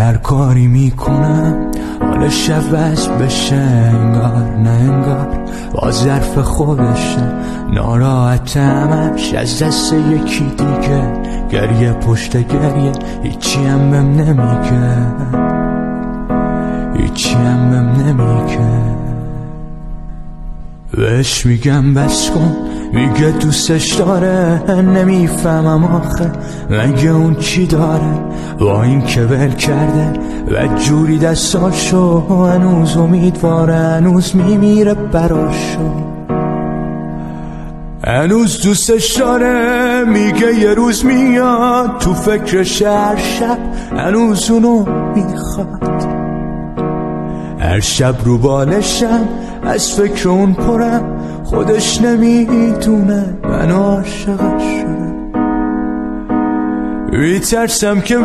هر کاری میکنم حالش عوض بشه، انگار نه انگار با ظرف خودشه. ناراحتمش از دست یکی دیگه، گریه پشت گریه، هیچی هم بهم نمیگه، هیچی هم بهم نمیگه. بهش میگم بس کن، میگه دوستش داره. نمیفهمم آخه مگه اون چی داره با این که ول کرده و جوری دستاشو. هنوز امیدواره، هنوز میمیره براشو، هنوز دوستش داره. میگه یه روز میاد تو فکرش هر شب، هنوز اونو میخواد. هر شب رو بالشم از فکر اون پرم، خودش نمیدونه من عاشقش شدم. میترسم که